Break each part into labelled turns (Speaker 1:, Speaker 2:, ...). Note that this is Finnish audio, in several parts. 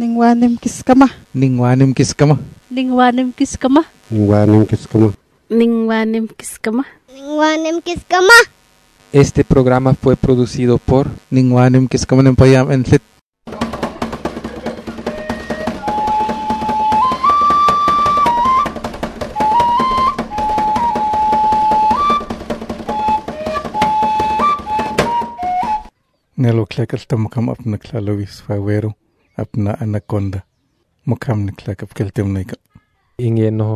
Speaker 1: Ningwanim kiskama.
Speaker 2: Ningwanim kiskama.
Speaker 3: Ningwanim kiskama.
Speaker 4: Ningwanim kiskama.
Speaker 3: Ningwanim kiskama.
Speaker 5: Ningwanim kiskama.
Speaker 2: Este programa fue producido por Ningwanim Kiskama Nempayam en Lit. Nelo klekal mukam apna klalovis favero apna anaconda mukam niklak apkeltem naika
Speaker 4: Ingeno.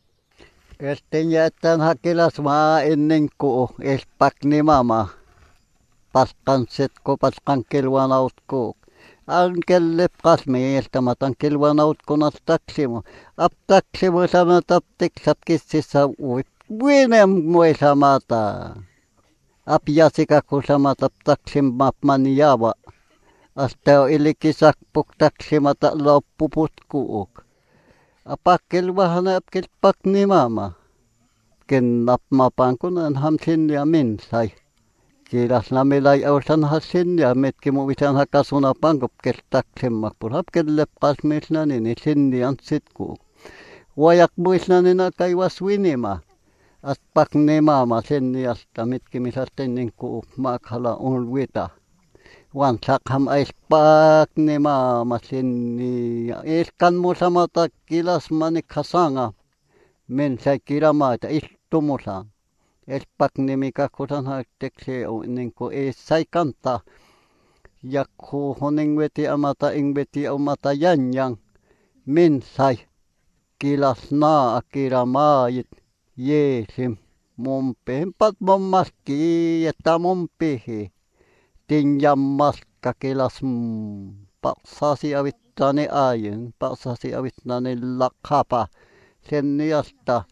Speaker 6: Estenya hakilas ma ennen ko pakni mama paskan set ko paskan kilwanaut ko ankel lepkas me estamatan kilwanaut ko nastaksimo aptaksimo sama taptik sapkississa buenem muesa mata apiasika ko sama taptaksim mapman yawa asta ilikisak puktaksimata loppuputkuuk apakkel wahana apkel pakni mama ken napmapan kunan hamsin ja min sai kiras namilai ausan hasin ja metki muvisan hakasuna pankop kestaksemmak pur apkel lepkas misnani ni sinni ansitku wayak muisnani na kaiwas winima as pakni mama sinni asta mitki misastenin ku makhala ulwita wan sakham ais pakni mama sinni iskan musamata kilas mani khasanga men sai kiramaita istumusan espakni mika kusan haktekse ninko sai kanta yakku honingweti amata ingweti amata yanjang men sai kilas na akiramait yesim mompe pat mommaski että mompihi tinjammas kakilas paksasi avittani ajen paksasi avittani lakhapa sen niasta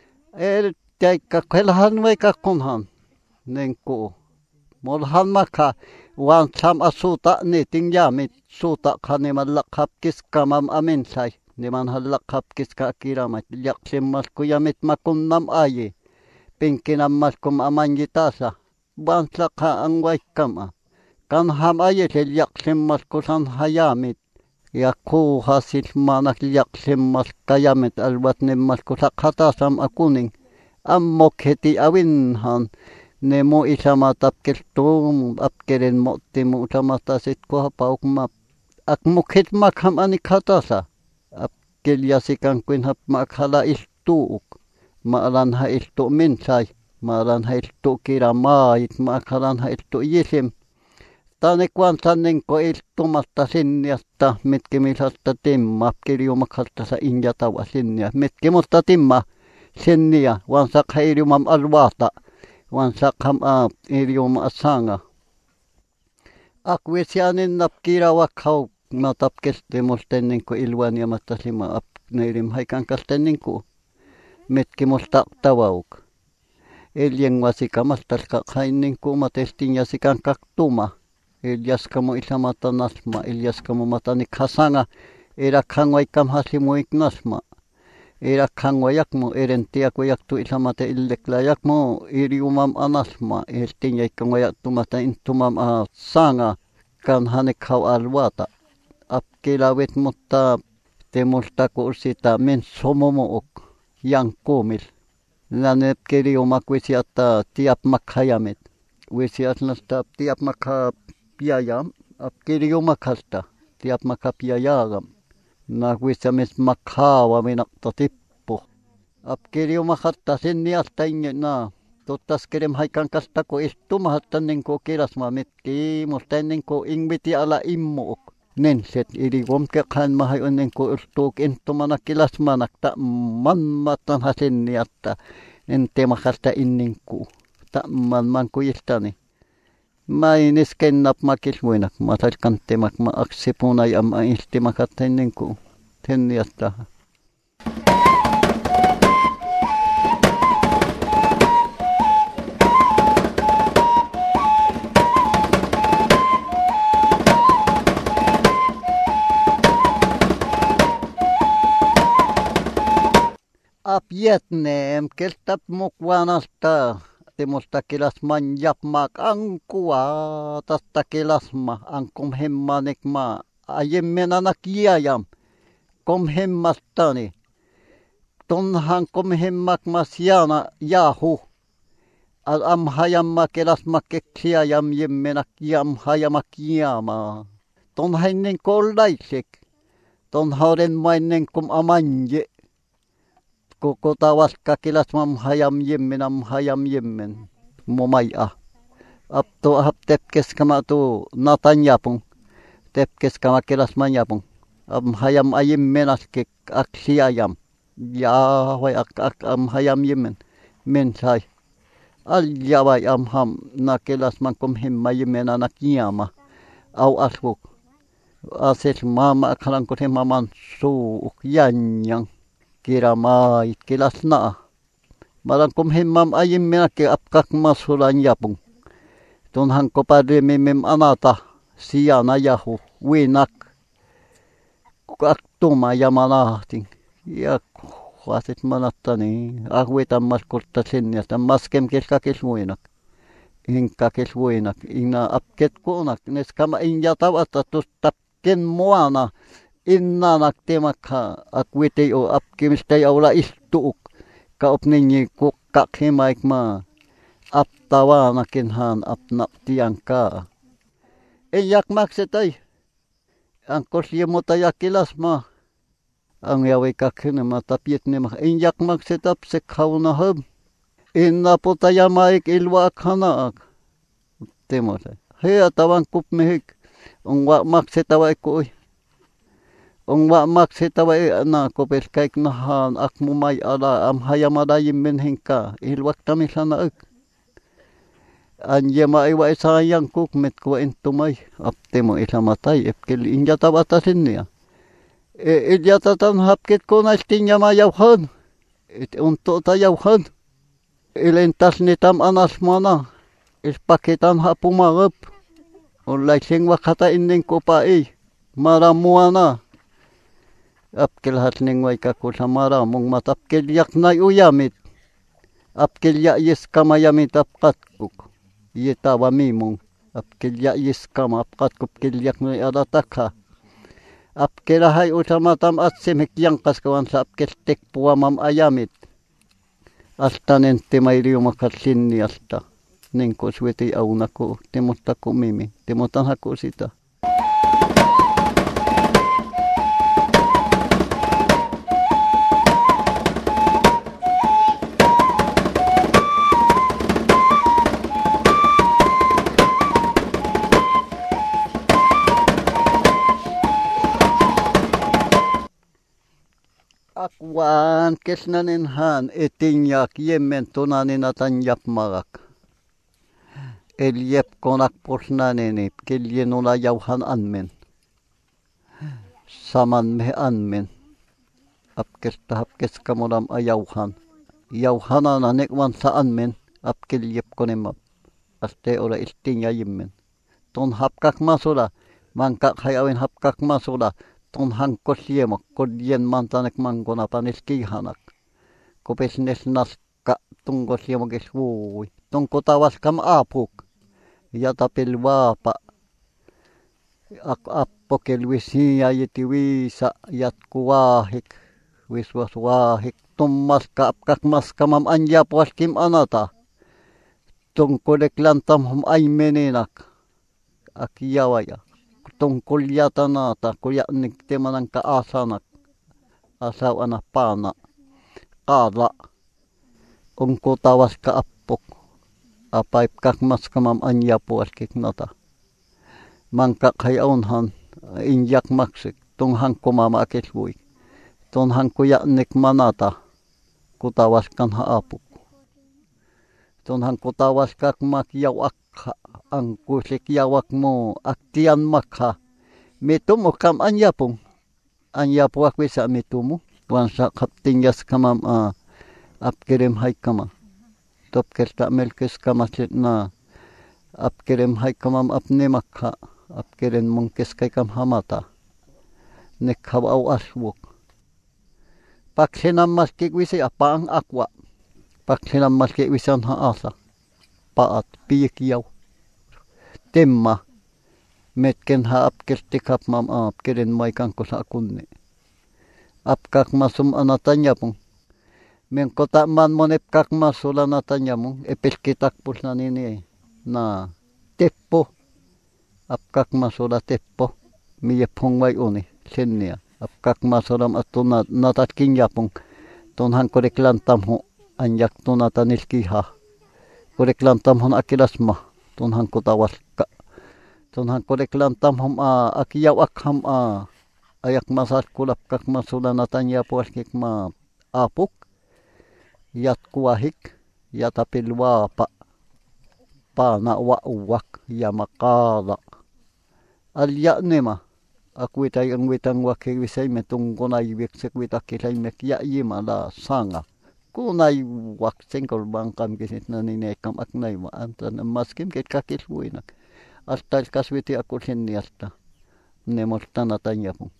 Speaker 6: teikka kelhan vaikka kunhan nenku molhan maka wan sam asuta ni tinjamit suta khaneman lakhap kiskamam aminsai niman halakhap kiska kiramat yaksimmas kuyamit makunnam aji pinkinammas kum amanjitasa wan sakha ang vaikkama kan ham ajetel yaksimmas kusan hayamit ja kuuhasil manak jaksemmas kajamet alvat nemmas kusak hatasam akuning ammok heti avinhan ne mo isama tapkeltum apkeren motti muutamata sit kuhapaukma akmukhet makham anik hatasa apkel jasikan kuin hap makhala istuuk maalan ha istu minsai maalan ha istu kiramait makhalan ha istu jisim tane kwansannen ko iltumasta sinniasta mitkimisasta timma kirjumakhasta sa injatawa sinnia mitkimusta timma sinnia wansak hairjumam alvata wansak ham irjuma asanga akwesianin napkirawakhaw matapkestimustennen ko ilwaniamasta sima apneirim haikankastennen ko mitkimusta tawauk eljen wasikamastas kakhainen ko matestin jasikan kaktuma iljaskamo isamata nasma iljaskamo matani khasanga erakhan waikam hasimuik nasma erakhan wayakmo erentia koyaktu isamata illekla yakmo iriumam anasma estin yaikam wayaktu mata intumam sanga kan hanekhaw alwata apkilawet mutta temusta kursita men somomook yankumil lanet kiriumak wisiata tiap makhayamet wisiatnasta tiap makha piayam apkirjumakhasta tiap makha piayagam nakuisamis makhawa minakta tippu apkirjumakhasta sinniasta ingena tuttaskerem haikankaста ko istumahatta ninko kirasma mitki musta ninko ingviti ala immuuk nenset irigomke khan mahai onnenko urtuk intumana kilasmanak ta manmatan hasinniatta entemakhasta inninku ta man kuyistani mainis kennap makilmuinak matal kantemak ma aksipunai am istimakatenninku tenniasta apjetnem keltap mukwanasta timusta kilasman yapmak angkua tasta kilasma angkum hemmanik ma ajemmenana kiajam kom hemmastani tonhan kom hemmakmas jana jahu am hajamma kelasma keksiajam jemmena kiam hajama kiama ton hännen kollaisek ton hauden mainen kom amanje koko tawaska kelasmam hajam jemmen momaia apto haptepkes kama tu natanyapung tepkes kama kelasman yapung am hayam ayim menaske aksiayam ya wai am hayam yemen mensai al jawai am ham na kelasman kom hemma yemena na kiyama au asbuk ases mama kalan ko maman su yanyang kiramai kelasna malang kom hemmam ayim menake apkak masulan yapung ton hanko padre mem anata siyana yahu winak aktuma yamanahtin ja huasit manattani ahvetan maskorta sinne tämän maskem keskakes muinak inkakes muinak inna apket kuonak nes kama inja tavata tustapken muana innanak temakha akwitei o apkimistei aula istuuk ka opningi kukkakhimaik ma aptavanakin han apnaptiankaa ei jak maksetai ankos jemota jakilasma ang yawi kakhinema tapietnema ei jak maksetap se kaunaham inna potayamaik ilwa khanaak temota hea tavan kupmehik ongwa maksetawa koi ongwa maksetawa na kopes kaik nahan akmumai ala am hayamada yimmen hinka ilwak tamisana anjema iwa sayang kuk met ko entumai aptemo isamatai epkel injata batasinnia ijata tan hapket ko nastinyama yauhan unto ta yauhan ilentas nitam anasmana ispaketan hapumagap ulai sing wakata inning ko pai maramuana apkel hatning wai ka ko samara mong matapkel yak nay uyamit apkel ya yes kamayamit apkat kuk Yeta wamimong apkelya yiskam apkat kupkelyak no adataka apkelahay utamatam at semekyan kaskawan sa apkeltek puamam ayamit asta nente mayriyo makatsinni asta nenko sweti aunako temotako mimi temotan hako sita Akwan kesnanin han etinyak yemen tonanin atan yapmagak. Elyep konak posnanini kelyenula yauhan anmen. Saman me anmen. Apkesta hapkeskamonam ayauhan. Yauhanana nekwan sa anmen apkelyep konemap. Aste ora istinya yemen. Ton hapkak masula. Mankak hayawin hapkak masula. Ton hankos jemak, kodjen mantanek mangona panis kihanak. Kopesnes naska tungkos jemakes vuui. Ton kotavaskam apuk. Jatapel vaapa. Appokel visiä jeti viisa jatku vaahik. Visvas vaahik. Ton maska apkak maskamam anjapuaskim anata. Ton kodek lantamhom aimeninak. Aki javaja. Ton kuljatanata kuljanik temanan ka asanak asawana paana kaala onko tawas ka appok apaip kakmaskamam anjapuaskik nata manka kai onhan injak maksik ton hankkomama akesvui ton hankkujanik manata kutawaskan ha apuk ton hankutawas kakmak jawak angkusik yawak mo aktian makha mitumo kam anyapung anyapuak wisa mitumo wansa kaptingas kamam apkerem haikama topkerta melkes kamasit na apkerem haikamam apne makha apkeren mongkes kaikam hamata nekhaw aswok paksenam maskik wisi apang akwa paksenam maskik wisan ha asa paat piyek yaw temma Metken ha apkeltikap mam apkelin maikan ko sa kunni. Apkak masum anatanya pong. Men kota man monepkak masula natanya mong epelkitak pus na nini na teppo. Apkak masula teppo. Miye pongway uni sinniya. Apkak masulam atuna natatkin yapong. Tunhan koriklantam ho anyak tunatanilkiha. Koriklantam hon akilasma. Tunhan kutawaska. Tunhan koriklantam hom akiyaw akham ayak masas kulap kak masula natanya puaskik ma apuk. Yat kuahik. Yatapilwa na uwak yamakala. Alya nema. Aku itay ang witang wakiwisay metong kunay wiksik witakilay mekyayima la sanga. Kunay waksing kolbang kam kisit na ninekam aknay ma. Antan maskim kit kakilwinak. Hasta kaswiti ako siniyasta. Nemolta natanya po.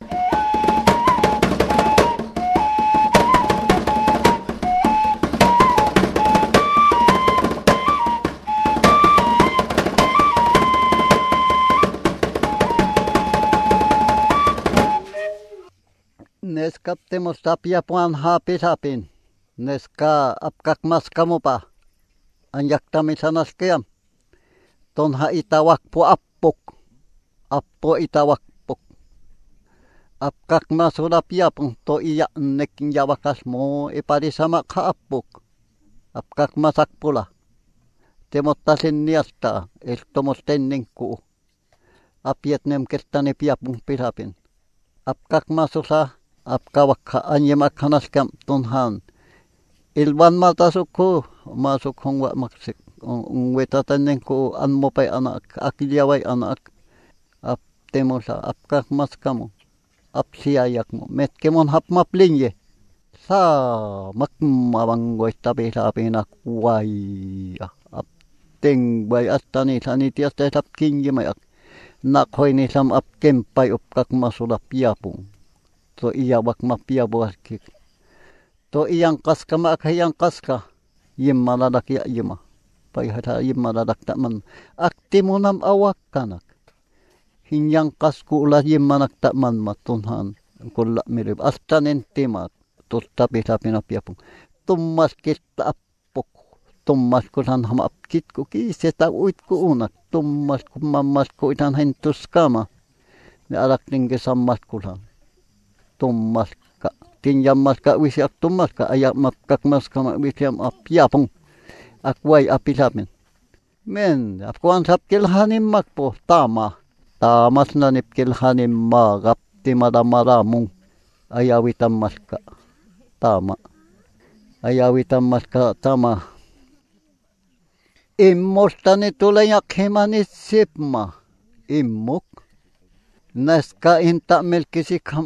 Speaker 6: Neskap temos tapia puan hapin. Neska apkak mas kamu pa. Anyak tami sanas kayam. Tonha itawak po appok. Appo itawak pok. Apkak masulap yapong to iya neking yawakas mo iparisama ka appok. Apkak masak pula. Temottasin niasta iltomos tenning ku. Apiet nem kertani piapong pirapin. Apkak masusa. Apkawak anyemak hanaskam tunhan. Ilwan matasukku masuk hongwa maksik. Wetatanin ko anmo pa'y anak. Akilyaway anak. Apte mo sa apkak maskamu. Apsiyayak mo. Metkemon hapmaplinye. Sa makmawanggoy tabi sa pinakway. Apting bay astani sanitias tayo sapkinye mayak. Nakhoy ni sam apkempay upkak masulap yapong. To iyawak mapia buaskik. To iyang kaska maakayang kaska. Yim maladak ya yima. Payhata yim maladak takman. Akti mo nam awak kanak. Hinyang kasku ulah yim manak takman matunhan. Kulak mirip. Astanin timak. Tutapi napiapong. Tumas kita apok. Tumas kulan hamapkit ko. Kiseta uit ko unak. Tumas kumamas ko itan hentus kama. Ni alak tinggi samas kulan. Tumas ka tinjam mas ka wisyak tumas ka ayak mapkak mas ka wisyam apyapong akway apilamin men afkuan sapkilhanim makpo tamas na nipkilhanim magap timadamadamong ayawitam mas ka tama ayawitam mas ka tama immos tani tulayak himanisipma immok naska inta melkisikam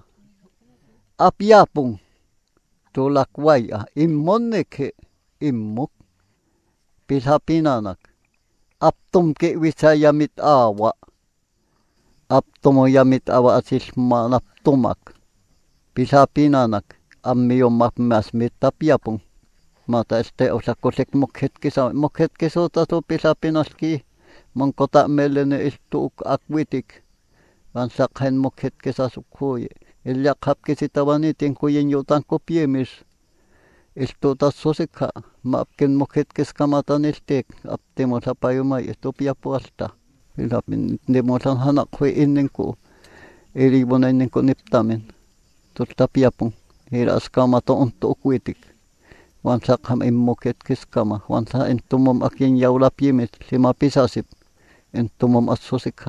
Speaker 6: apyapong tulakway immoneke immok pilhapinanak aptum ke wisayamit awa aptumo yamit awa asilma naptumak pilhapinanak ammiyom mapmasmit tapyapong mata este osakosek mokhet kisota to pilhapinaski mangkota melene istuk akwitik vansakhen mokhet kisasukhoye Ilyak hap kisitawanitin kuyen yutan kopiemis. Isto tas sosika. Maapkin mukit kiskamatan istik. Apti mo sa payumay. Ito piapuasta. Ilapin. Hindi mo sa hanak ko inin ko. Ilibo na inin ko niptamin. Tusta piapong. Hiras kama to unto ukwitik. Wansa kam imukit kiskama. Wansa intumom akin yaula piemis. Lima pisasip. Intumom as sosika.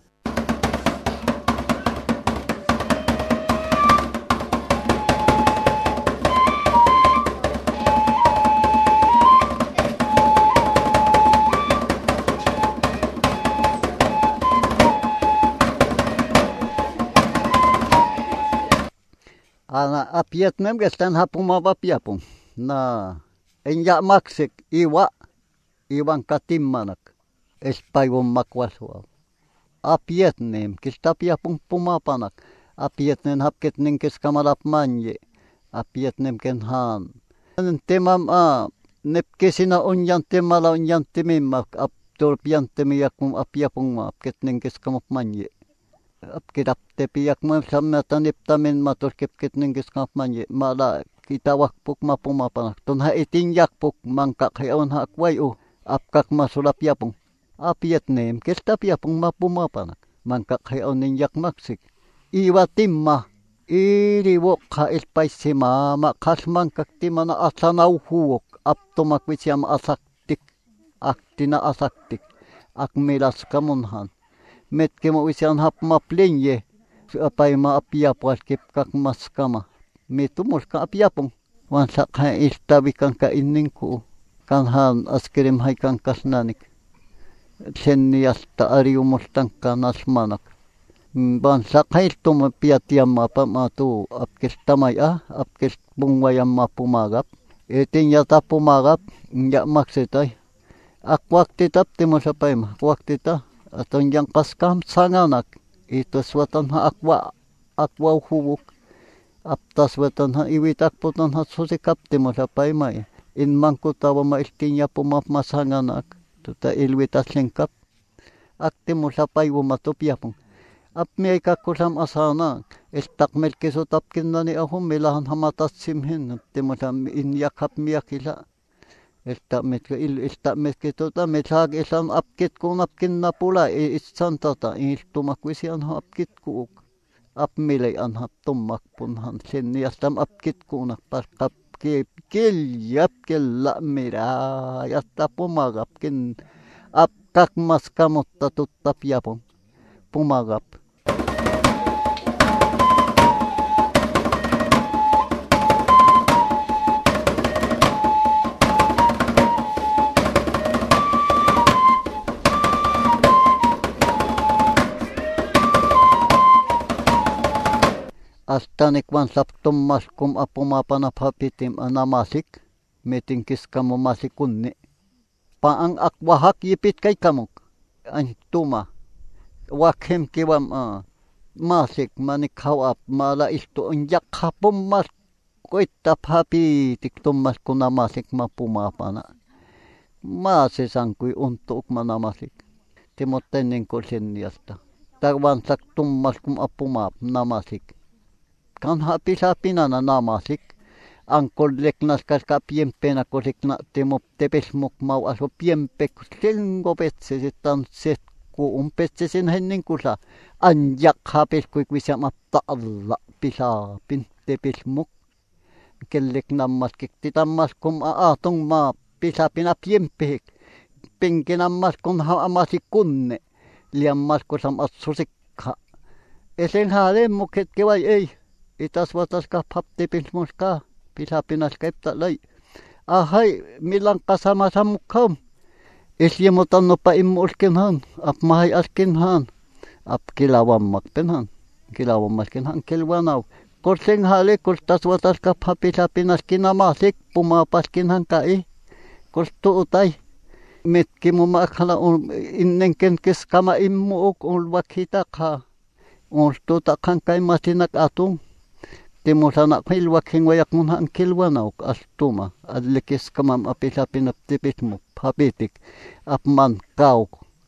Speaker 6: Ana apiat mem gestan hapung mapapiapong na enya maksik iwang katimmanak espayom makwaswa apiat nem kistapiapong pumapanak apiat nen hapket nen kiskamalap manje apiat nem kenhan temam nepkesina onyan temala onyan temimmak tur piantemiak mum apiapung ma apketning kiskamap manje. Apkidap te piak mum samatan iptamin matur kipketning kiskamap manje. Mala kita wakpuk mapumapanak. Tunha itinyak puk mangkak hayawan hakwayu. Apkak masulap yapung. Apiat nem kesta piapung mapumapanak. Mangkak hayawan ninyak maksik. Iwa timma. Iriwok ha ilpaisima. Makas mangkak timana asanaw huwok. Aptomak wisyam asaktik. Aktina asaktik. Akmilas kamunhan. Metke mo wisan hap maplinye apay maapiapwas kipkak maskama mitumos ka apiapong wansa ka istabi kan ka inning ko kanhan askirim hay kan kasnanik senniasta ariumos tangka nasmanak wansa ka istum piatiam apa matu apkes tamay apkes bungwayam mapumagap eting yata pumagap nya maksitay akwak titap timos apay ma waktu ta atong yang paskam sanganak itu swatan ha akwa hubuk aptas swatan ha iwitak putan ha susikap timo sapay may in mangko tawa mailtinya pumap masanganak tuta ilwitas lengkap aktimo sapay wumatopyapong apmi ay kakusam asana istak melkiso tapkin na ni ahum milahan hamatas simhin timo sam inyakap miyakila Istamit kito ta mithag isam apkit ko napkin na pula isan tata tumakwisian ha apkit ko apmilay an hap tumak punhan siniyastam apkit ko nakpaskap kilyap killa mira yasta pumagap kin apkak mas kamot tatutap yapong pumagap. Astanik wan saptum maskum apumapanap hapitim anamasik metingkis kamu masikunni paang akwahak yipit kay kamuk ang tuma wakem kiwam masik manik hawap mala isto unyak hapum mas koitap hapitik tumas kunamasik mapumapana masisangkuy untuk manamasik timotening ko sinyasta tagwan saktum maskum apumap namasik kan hapi-hapi na namasik ang kolek nas kaska piempe na kolek na temop tepes mok mau aso piempe silgo petse sitan set ku umpetse sin henning kusa anjak hapes ku kwisa mapta alla pisa pin tepes mok kelek namas kiktitammas kum aatong ma pisa pina piempe pingkinammas kun ha amasi kunne liammas kusam atsusikha esen hale muket kewai ei itas watas ka papte pilmuska pisa pinas kaipta lay ahay milang kasama sa mukham isyemutan no pa imulkinhan ap mahay askinhan ap kilawam makpenhan kilwanaw kursing hali kurstas watas ka papisa pinas kinamasik pumapaskinhan kai kurstu utay metki mo makhala innenken kis kama immuok ulwakita ka ultuta kan kay masinak atung timo sana kilwak hingwayak mo na ang kilwanaw astuma adlikis kamam apisa pinaptipit mo papitik apman kaw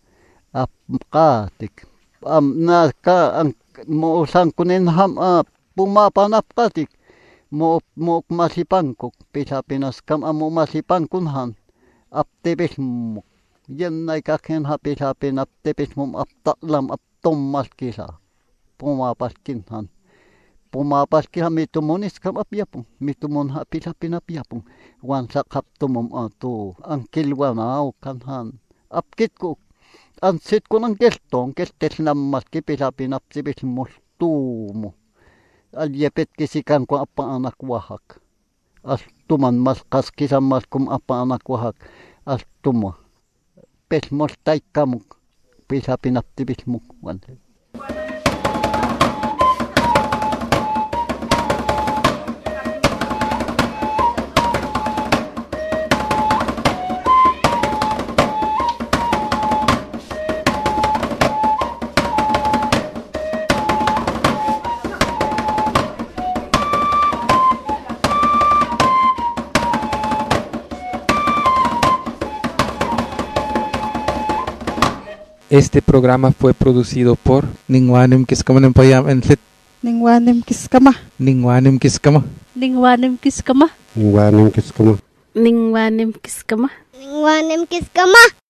Speaker 6: apkatik na ka ang mo sangkunin ham pumapanap katik mo masipangkok pisa pinas kam amo masipangkunhan aptipit mo yan ay kakin hapisa pinaptipit mo aptaklam aptomas kisa pumapaskinhan pumapas kiha mitumonis kam apiapong mitumon ha pila pinapiapong wansa kap tumom ato ang kilwanaw kanhan apkit ko ansit ko ng kestes namas ki pila pinapsibis mostumo alyepet kisikan ko apa anak wahak astuman mas kaskisa mas kum apa anak wahak astumo pes mostay kamuk pila pinapsibis mo wansa
Speaker 4: Este programa fue producido por
Speaker 2: Ningwanim kiskama ng payam enlit.
Speaker 1: Ningwanim kiskama.
Speaker 2: Ningwanim kiskama.
Speaker 3: Ningwanim kiskama.
Speaker 4: Ningwanim Kiskama.
Speaker 3: Ningwanim kiskama.
Speaker 5: Ningwanim kiskama.